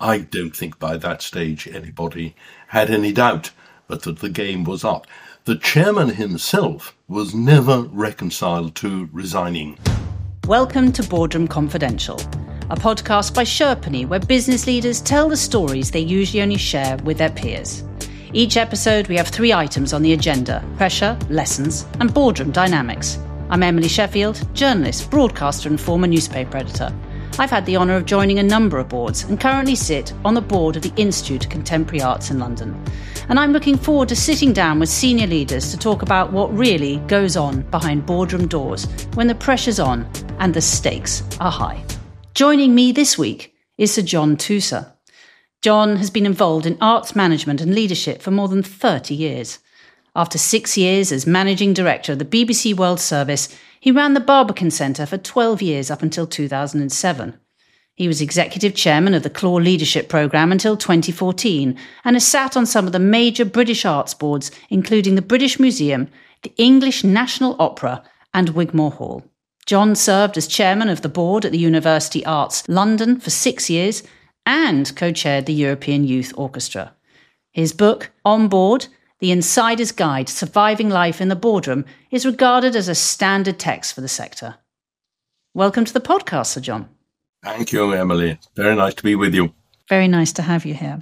I don't think by that stage anybody had any doubt but that the game was up. The chairman himself was never reconciled to resigning. Welcome to Boardroom Confidential, a podcast by Sherpany where business leaders tell the stories they usually only share with their peers. Each episode we have 3 items on the agenda: pressure, lessons and boardroom dynamics. I'm Emily Sheffield, journalist, broadcaster and former newspaper editor. I've had the honour of joining a number of boards and currently sit on the board of the Institute of Contemporary Arts in London. And I'm looking forward to sitting down with senior leaders to talk about what really goes on behind boardroom doors when the pressure's on and the stakes are high. Joining me this week is Sir John Tusa. John has been involved in arts management and leadership for more than 30 years. After 6 years as managing director of the BBC World Service, he ran the Barbican Centre for 12 years up until 2007. He was executive chairman of the Claw Leadership Programme until 2014 and has sat on some of the major British arts boards, including the British Museum, the English National Opera and Wigmore Hall. John served as chairman of the board at the University Arts London for 6 years and co-chaired the European Youth Orchestra. His book, On Board, The Insider's Guide to Surviving Life in the Boardroom, is regarded as a standard text for the sector. Welcome to the podcast, Sir John. Thank you, Emily. Very nice to be with you. Very nice to have you here.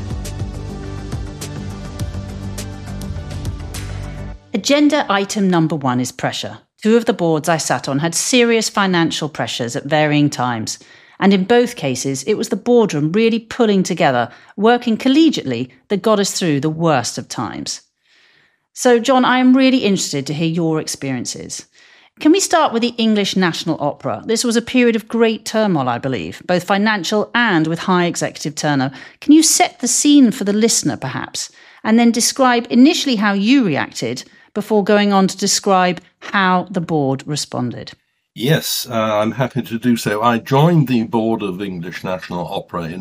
Agenda item number 1 is pressure. 2 of the boards I sat on had serious financial pressures at varying times. And in both cases, it was the boardroom really pulling together, working collegiately, that got us through the worst of times. So, John, I am really interested to hear your experiences. Can we start with the English National Opera? This was a period of great turmoil, I believe, both financial and with high executive turnover. Can you set the scene for the listener, perhaps, and then describe initially how you reacted before going on to describe how the board responded? Yes, I'm happy to do so. I joined the board of English National Opera in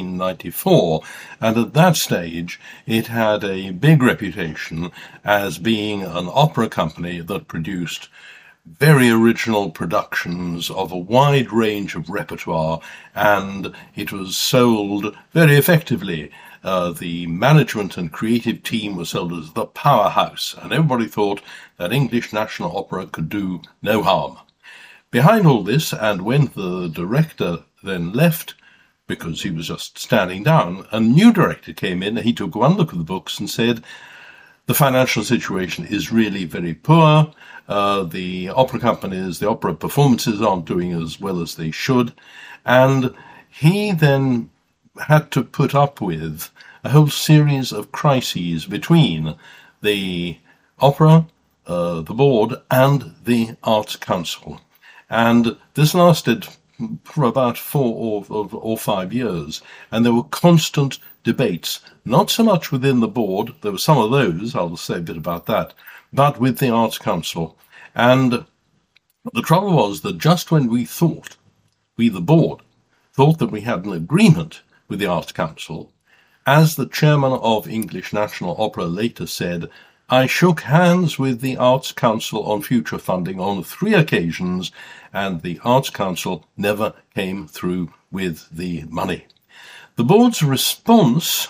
1994, and at that stage it had a big reputation as being an opera company that produced very original productions of a wide range of repertoire, and it was sold very effectively. The management and creative team was sold as the powerhouse, and everybody thought that English National Opera could do no harm. Behind all this, and when the director then left, because he was just standing down, a new director came in. He took one look at the books and said, the financial situation is really very poor. The opera companies, the opera performances aren't doing as well as they should. And he then had to put up with a whole series of crises between the opera, the board, and the Arts Council. And this lasted for about 4 or 5 years. And there were constant debates, not so much within the board, there were some of those, I'll say a bit about that, but with the Arts Council. And the trouble was that just when we, the board, thought that we had an agreement with the Arts Council, as the chairman of English National Opera later said, I shook hands with the Arts Council on future funding on 3 occasions, and the Arts Council never came through with the money. The board's response,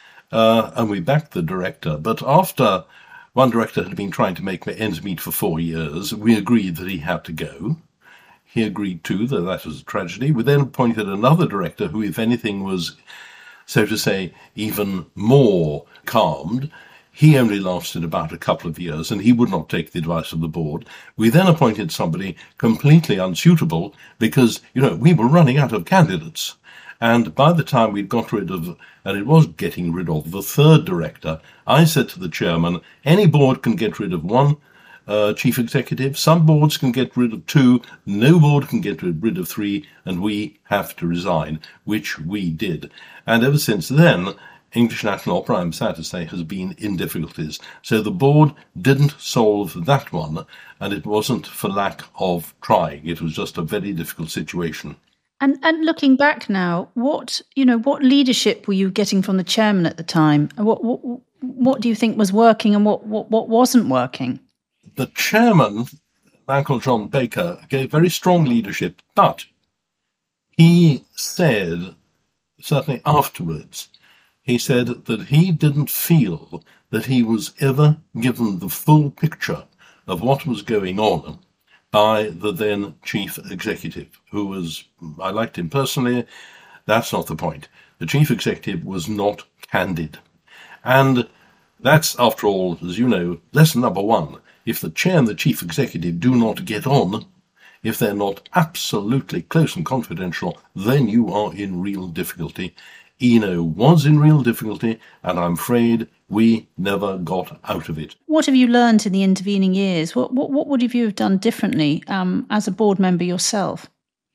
and we backed the director, but after one director had been trying to make ends meet for 4 years, we agreed that he had to go. He agreed too that was a tragedy. We then appointed another director who, if anything, was, so to say, even more calmed. He only lasted about a couple of years, and he would not take the advice of the board. We then appointed somebody completely unsuitable because, we were running out of candidates. And by the time we'd got rid of, and it was getting rid of, the 3rd director, I said to the chairman, any board can get rid of 1 chief executive, some boards can get rid of 2, no board can get rid of 3, and we have to resign, which we did. And ever since then, English National Opera, I'm sad to say, has been in difficulties. So the board didn't solve that one, and it wasn't for lack of trying. It was just a very difficult situation. And looking back now, what leadership were you getting from the chairman at the time? What do you think was working and what wasn't working? The chairman, Uncle John Baker, gave very strong leadership, but he said certainly afterwards, he said that he didn't feel that he was ever given the full picture of what was going on by the then chief executive, who was, I liked him personally. That's not the point. The chief executive was not candid. And that's, after all, as you know, lesson number one. If the chair and the chief executive do not get on, if they're not absolutely close and confidential, then you are in real difficulty. Eno was in real difficulty, and I'm afraid we never got out of it. What have you learned in the intervening years? What would you have done differently as a board member yourself?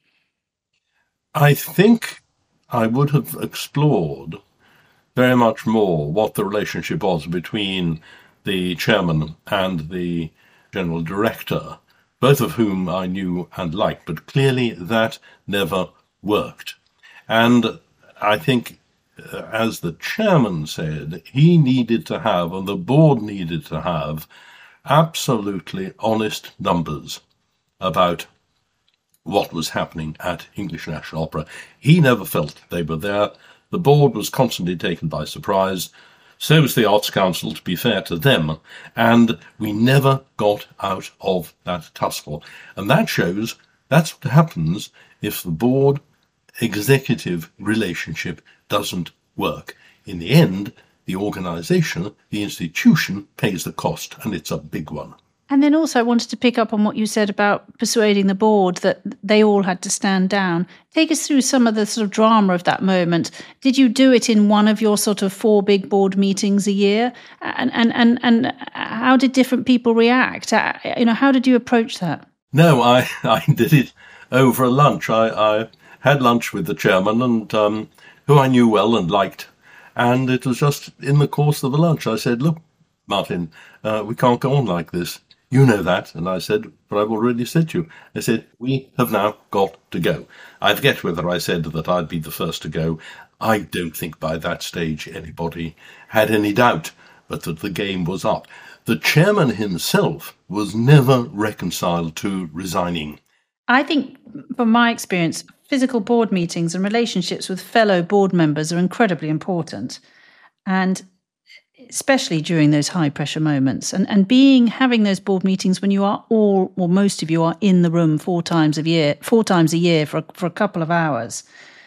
I think I would have explored very much more what the relationship was between the chairman and the general director, both of whom I knew and liked, but clearly that never worked. And I think, as the chairman said, he needed to have, and the board needed to have, absolutely honest numbers about what was happening at English National Opera. He never felt they were there. The board was constantly taken by surprise. So was the Arts Council, to be fair to them. And we never got out of that tussle. And that shows that's what happens if the board executive relationship doesn't work. In the end, the organisation, the institution, pays the cost, and it's a big one. And then also I wanted to pick up on what you said about persuading the board that they all had to stand down. Take us through some of the sort of drama of that moment. Did you do it in one of your sort of 4 big board meetings a year? And how did different people react? How did you approach that? No, I did it over a lunch. I had lunch with the chairman, and who I knew well and liked. And it was just in the course of the lunch, I said, look, Martin, we can't go on like this. You know that. And I said, but I've already said to you. I said, we have now got to go. I forget whether I said that I'd be the first to go. I don't think by that stage anybody had any doubt, but that the game was up. The chairman himself was never reconciled to resigning. I think, from my experience, physical board meetings and relationships with fellow board members are incredibly important. And especially during those high pressure moments, and having those board meetings when you are all, or most of you are in the room 4 times a year for a couple of hours.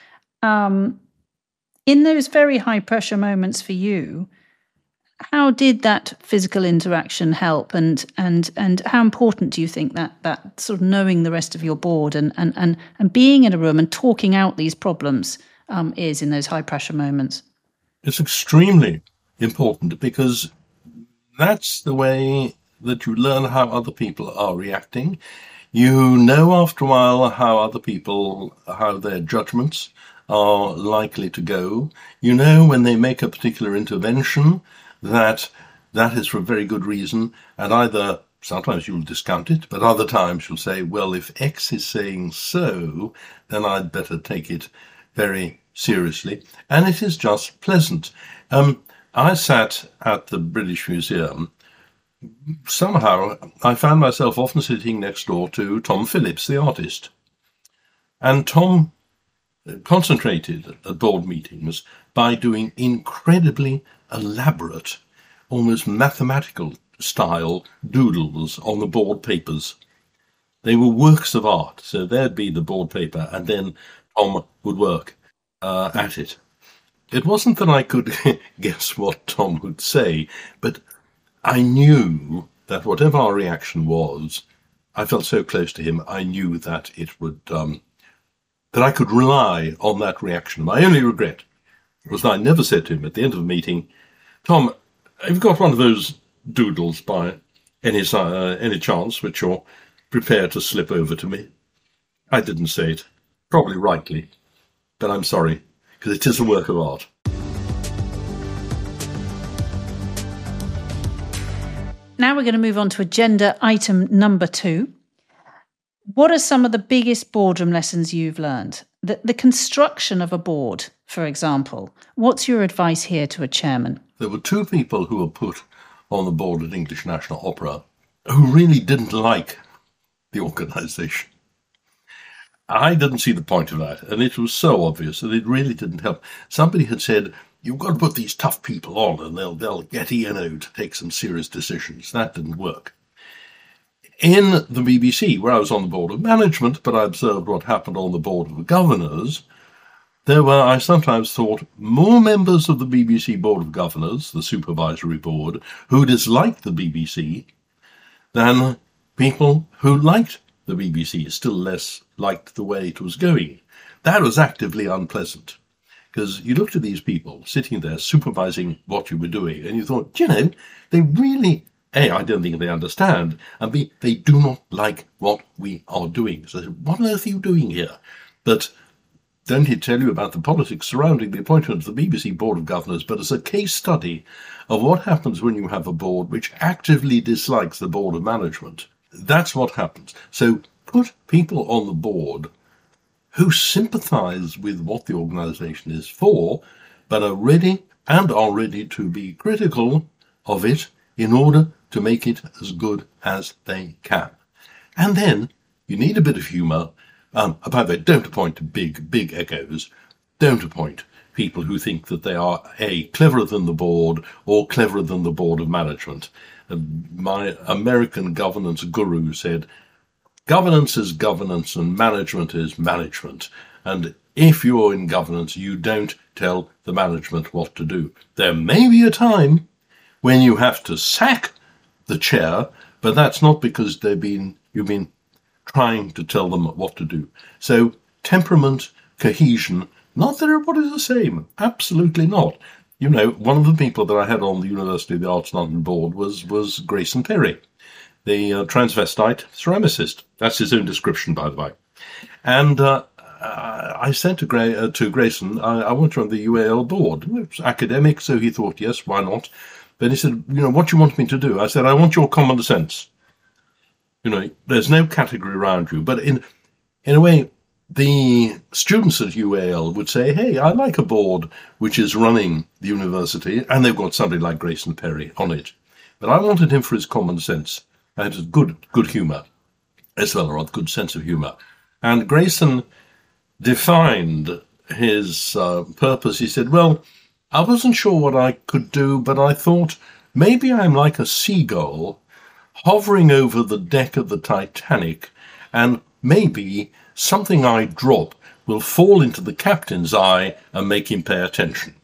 In those very high pressure moments for you, how did that physical interaction help, and how important do you think that sort of knowing the rest of your board and being in a room and talking out these problems is in those high pressure moments? It's extremely important, because that's the way that you learn how other people are reacting. You know after a while how their judgments are likely to go. You know when they make a particular intervention that is for a very good reason, and either sometimes you'll discount it, but other times you'll say, well, if X is saying so, then I'd better take it very seriously. And it is just pleasant. I sat at the British Museum. Somehow I found myself often sitting next door to Tom Phillips, the artist. And Tom concentrated at board meetings by doing incredibly elaborate, almost mathematical style doodles on the board papers. They were works of art. So there'd be the board paper, and then Tom would work at it. It wasn't that I could guess what Tom would say, but I knew that whatever our reaction was, I felt so close to him, I knew that it would, that I could rely on that reaction. My only regret was that I never said to him at the end of the meeting, Tom, have you got one of those doodles by any chance which you're prepared to slip over to me? I didn't say it, probably rightly, but I'm sorry, because it is a work of art. Now we're going to move on to agenda item number 2. What are some of the biggest boardroom lessons you've learned? The construction of a board, for example. What's your advice here to a chairman? There were 2 people who were put on the board at English National Opera who really didn't like the organisation. I didn't see the point of that, and it was so obvious that it really didn't help. Somebody had said, you've got to put these tough people on and they'll get E&O to take some serious decisions. That didn't work. In the BBC, where I was on the board of management, but I observed what happened on the board of governors, there were, I sometimes thought, more members of the BBC Board of Governors, the supervisory board, who disliked the BBC than people who liked the BBC, still less liked the way it was going. That was actively unpleasant, because you looked at these people sitting there supervising what you were doing, and you thought, they really, A, I don't think they understand, and B, they do not like what we are doing. So what on earth are you doing here? But don't it tell you about the politics surrounding the appointment of the BBC Board of Governors, but as a case study of what happens when you have a board which actively dislikes the Board of Management. That's what happens. So put people on the board who sympathise with what the organisation is for, but are ready to be critical of it in order to make it as good as they can. And then you need a bit of humour. By the way, don't appoint big echoes. Don't appoint people who think that they are, A, cleverer than the board or cleverer than the Board of Management. My American governance guru said, governance is governance and management is management. And if you're in governance, you don't tell the management what to do. There may be a time when you have to sack the chair, but that's not because you've been trying to tell them what to do. So temperament, cohesion, not that everybody's the same. Absolutely not. One of the people that I had on the University of the Arts London board was Grayson Perry, the transvestite ceramicist. That's his own description, by the way. And I said to Grayson, I want you on the UAL board. It was academic, so he thought, yes, why not? But he said, what do you want me to do? I said, I want your common sense. There's no category around you. But in a way, the students at UAL would say, hey, I like a board which is running the university, and they've got somebody like Grayson Perry on it. But I wanted him for his common sense and good humour, as well, or a good sense of humour. And Grayson defined his purpose. He said, well, I wasn't sure what I could do, but I thought maybe I'm like a seagull hovering over the deck of the Titanic, and maybe something I drop will fall into the captain's eye and make him pay attention.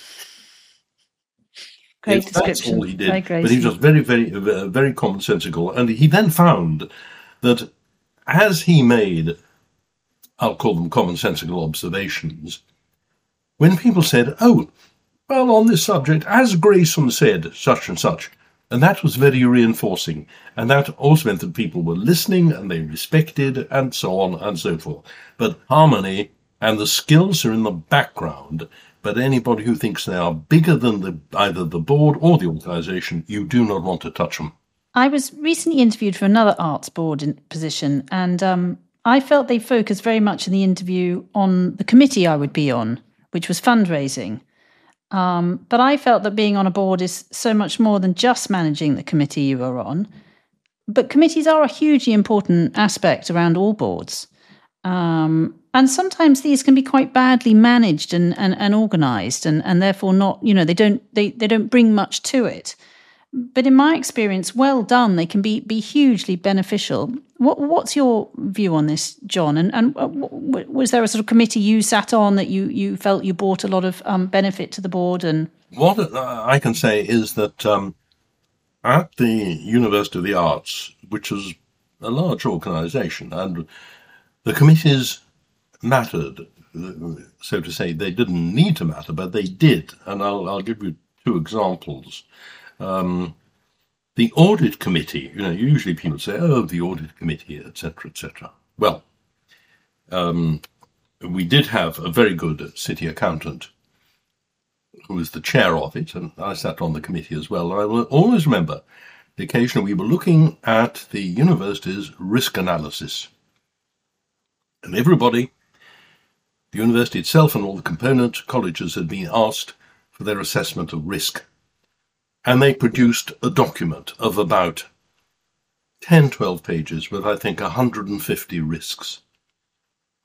Great description. That's all he did. But he was very, very, very commonsensical. And he then found that as he made, I'll call them commonsensical observations, when people said, oh, well, on this subject, as Grayson said, such and such, and that was very reinforcing. And that also meant that people were listening and they respected and so on and so forth. But harmony and the skills are in the background. But anybody who thinks they are bigger than either the board or the organisation, you do not want to touch them. I was recently interviewed for another arts board position, and I felt they focused very much in the interview on the committee I would be on, which was fundraising. But I felt that being on a board is so much more than just managing the committee you are on. But committees are a hugely important aspect around all boards. And sometimes these can be quite badly managed and organised, and therefore not, they don't bring much to it. But in my experience, well done, they can be hugely beneficial. What's your view on this, John? And was there a sort of committee you sat on that you felt you brought a lot of benefit to the board? And what I can say is that at the University of the Arts, which is a large organisation, and the committees mattered, so to say. They didn't need to matter, but they did. And I'll give you two examples. The audit committee, usually people say, oh, the audit committee, etc., etc. Well, we did have a very good city accountant who was the chair of it, and I sat on the committee as well. And I will always remember the occasion we were looking at the university's risk analysis. And everybody, the university itself and all the component colleges had been asked for their assessment of risk. And they produced a document of about 10, 12 pages with, I think, 150 risks.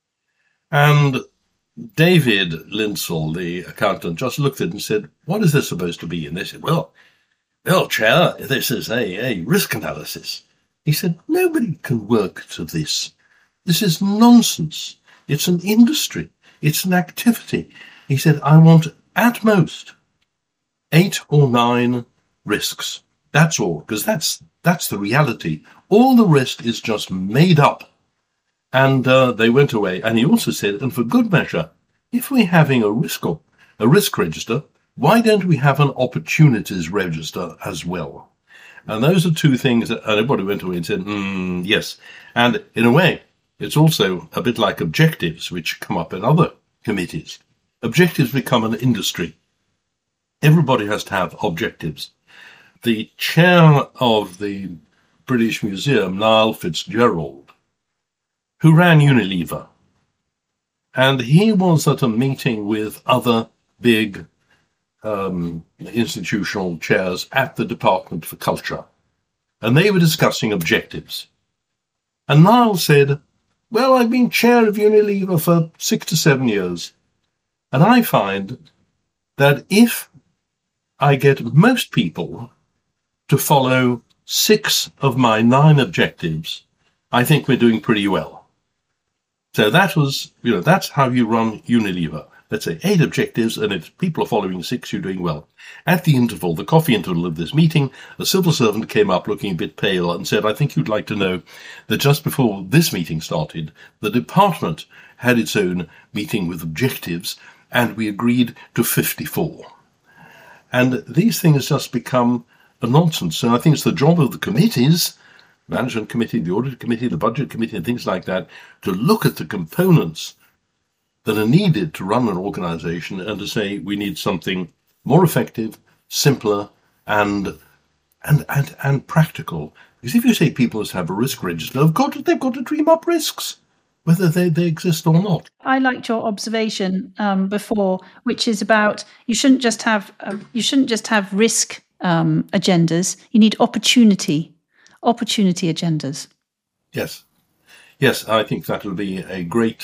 And David Linsell, the accountant, just looked at it and said, "What is this supposed to be?" And they said, well, Chair, this is a risk analysis. He said, "Nobody can work to this. This is nonsense. It's an industry. It's an activity." He said, "I want at most 8 or 9 risks. That's all, because that's the reality. All the rest is just made up." And they went away. And he also said, and for good measure, if we're having a risk register, why don't we have an opportunities register as well? And those are two things that everybody went away and said, yes. And in a way, it's also a bit like objectives, which come up in other committees. Objectives become an industry. Everybody has to have objectives. The chair of the British Museum, Niall Fitzgerald, who ran Unilever, and he was at a meeting with other big institutional chairs at the Department for Culture, and they were discussing objectives. And Niall said, "Well, I've been chair of Unilever for 6 to 7 years, and I find that if I get most people to follow 6 of my 9 objectives, I think we're doing pretty well." So that was, that's how you run Unilever. Let's say 8 objectives, and if people are following 6, you're doing well. At the interval, the coffee interval of this meeting, a civil servant came up looking a bit pale and said, "I think you'd like to know that just before this meeting started, the department had its own meeting with objectives, and we agreed to 54. And these things just become a nonsense. And I think it's the job of the committees, Management Committee, the Audit Committee, the Budget Committee, and things like that, to look at the components that are needed to run an organization and to say we need something more effective, simpler, and practical. Because if you say people must have a risk register, they've got to dream up risks, whether they exist or not. I liked your observation before, which is about you shouldn't just have risk agendas. You need opportunity agendas. Yes, I think that will be a great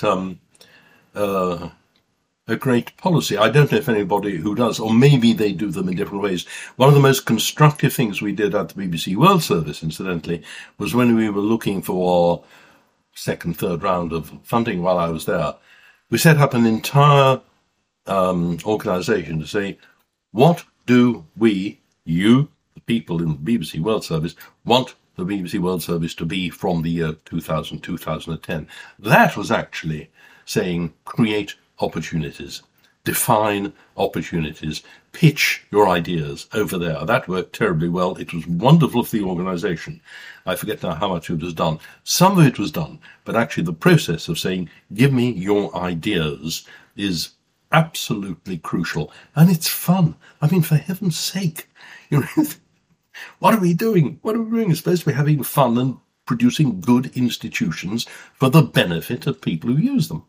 policy. I don't know if anybody who does, or maybe they do them in different ways. One of the most constructive things we did at the BBC World Service, incidentally, was when we were looking for our second, third round of funding while I was there. We set up an entire organisation to say, what do you, the people in the BBC World Service, want the BBC World Service to be from the year 2000, 2010. That was actually saying create opportunities, define opportunities, pitch your ideas over there. That worked terribly well. It was wonderful for the organisation. I forget now how much it was done. Some of it was done, but actually the process of saying, give me your ideas is absolutely crucial. And it's fun. I mean, for heaven's sake, what are we doing? We're supposed to be having fun and producing good institutions for the benefit of people who use them.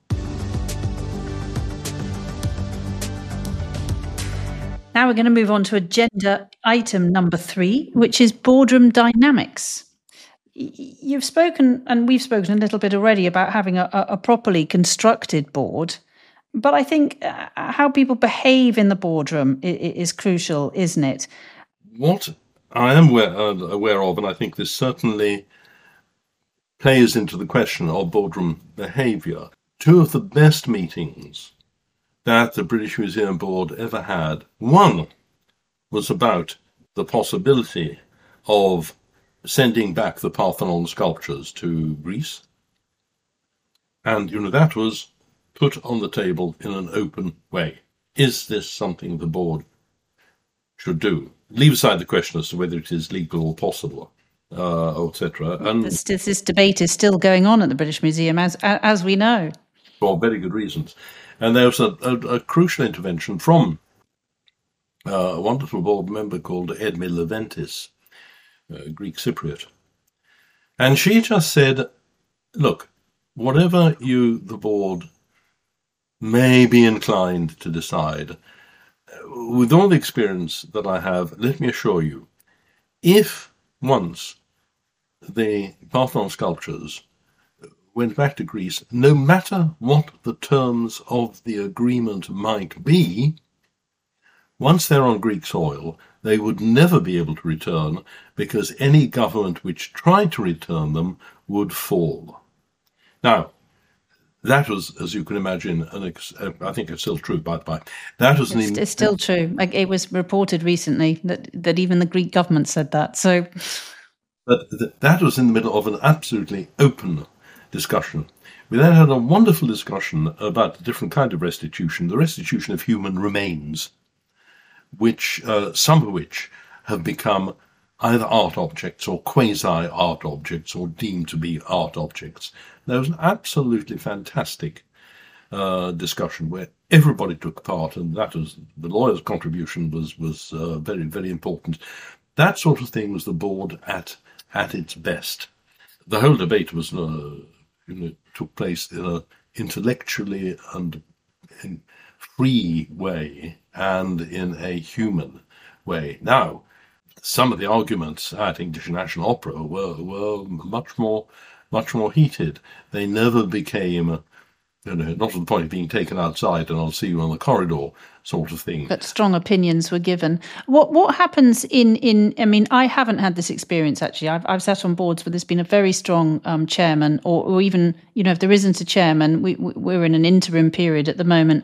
Now we're going to move on to agenda item number 3, which is boardroom dynamics. You've spoken, and we've spoken a little bit already, about having a properly constructed board. But I think how people behave in the boardroom is crucial, isn't it? What I am aware of, and I think this certainly plays into the question of boardroom behaviour, 2 of the best meetings that the British Museum Board ever had. One was about the possibility of sending back the Parthenon sculptures to Greece. And, that was put on the table in an open way. Is this something the board should do? Leave aside the question as to whether it is legal or possible, etc. And this debate is still going on at the British Museum, as we know. For very good reasons. And there was a crucial intervention from a wonderful board member called Edmi Leventis, Greek Cypriot. And she just said, look, whatever the board may be inclined to decide, with all the experience that I have, let me assure you, if once the Parthenon sculptures went back to Greece, no matter what the terms of the agreement might be, once they're on Greek soil, they would never be able to return, because any government which tried to return them would fall. Now, that was, as you can imagine, I think it's still true, by the way. That was it's still true. It was reported recently that even the Greek government said that. So, but that was in the middle of an absolutely open discussion. We then had a wonderful discussion about the different kind of restitution, the restitution of human remains, which some of which have become either art objects or quasi-art objects or deemed to be art objects. There was an absolutely fantastic discussion where everybody took part, and that was the lawyer's contribution was very, very important. That sort of thing was the board at its best. The whole debate was took place in an intellectually and in free way and in a human way. Now, some of the arguments at English National Opera were much more heated. They never became, not to the point of being taken outside and I'll see you on the corridor sort of thing. But strong opinions were given. What happens in I mean, I haven't had this experience actually. I've sat on boards where there's been a very strong chairman, or even, if there isn't a chairman, we're in an interim period at the moment.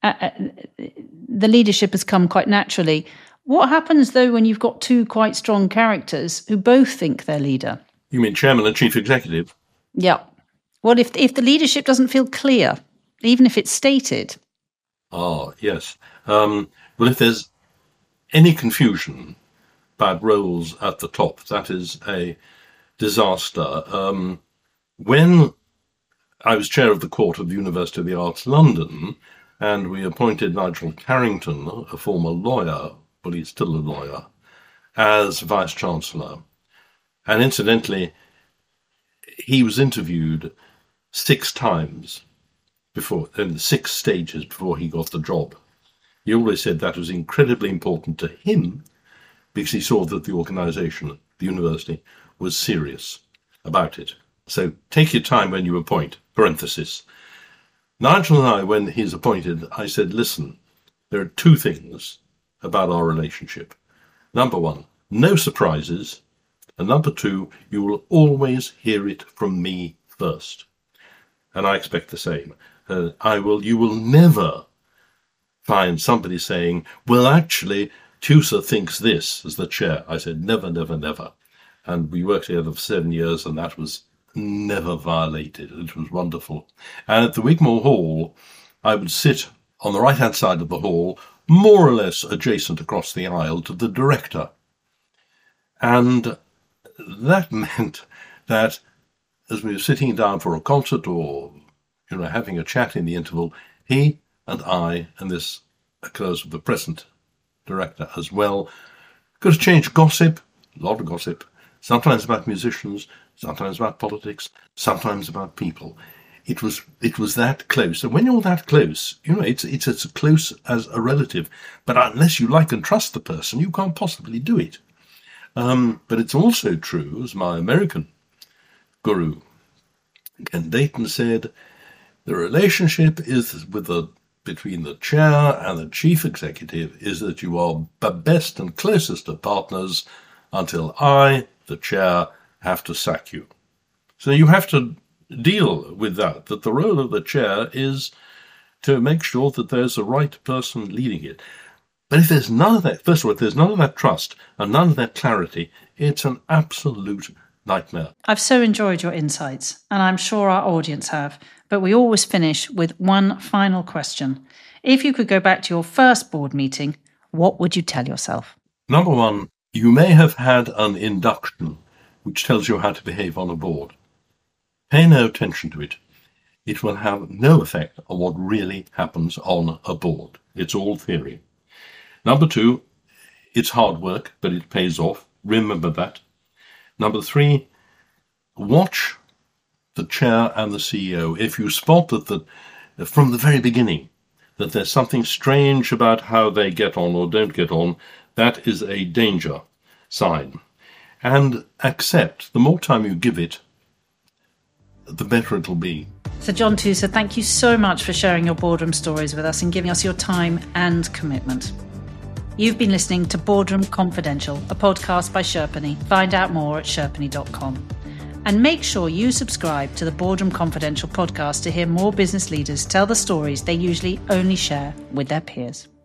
The leadership has come quite naturally. What happens, though, when you've got two quite strong characters who both think they're leader? You mean chairman and chief executive? Yeah. Well, if the leadership doesn't feel clear, even if it's stated. Ah, yes. Well, if there's any confusion about roles at the top, that is a disaster. When I was chair of the court of the University of the Arts, London, and we appointed Nigel Carrington, a former lawyer, but he's still a lawyer, as Vice-Chancellor. And incidentally, he was interviewed 6 times before, in 6 stages before he got the job. He always said that was incredibly important to him because he saw that the organisation, the university, was serious about it. So take your time when you appoint, parenthesis. Nigel and I, when he's appointed, I said, listen, there are 2 things about our relationship. Number 1, no surprises. And number 2, you will always hear it from me first. And I expect the same. You will never find somebody saying, well, actually, Tusa thinks this as the chair. I said, never, never, never. And we worked together for 7 years, and that was never violated. It was wonderful. And at the Wigmore Hall, I would sit on the right-hand side of the hall, more or less adjacent across the aisle to the director. And that meant that as we were sitting down for a concert or, having a chat in the interval, he and I, and this occurs with the present director as well, could exchange gossip, a lot of gossip, sometimes about musicians, sometimes about politics, sometimes about people. It was that close. And when you're that close, it's as close as a relative. But unless you like and trust the person, you can't possibly do it. But it's also true, as my American guru, Ken Dayton, said, the relationship is between the chair and the chief executive is that you are the best and closest of partners until I, the chair, have to sack you. So you have to deal with that the role of the chair is to make sure that there's the right person leading it. But if there's none of that, first of all, if there's none of that trust and none of that clarity, it's an absolute nightmare. I've so enjoyed your insights, and I'm sure our audience have, but we always finish with one final question. If you could go back to your first board meeting, what would you tell yourself? Number 1, you may have had an induction which tells you how to behave on a board. Pay no attention to it. It will have no effect on what really happens on a board. It's all theory. Number 2, it's hard work, but it pays off. Remember that. Number 3, watch the chair and the CEO. If you spot that from the very beginning that there's something strange about how they get on or don't get on, that is a danger sign. And accept, the more time you give it, the better it'll be. So John Tusa, thank you so much for sharing your boardroom stories with us and giving us your time and commitment. You've been listening to Boardroom Confidential, a podcast by Sherpany. Find out more at sherpany.com. And make sure you subscribe to the Boardroom Confidential podcast to hear more business leaders tell the stories they usually only share with their peers.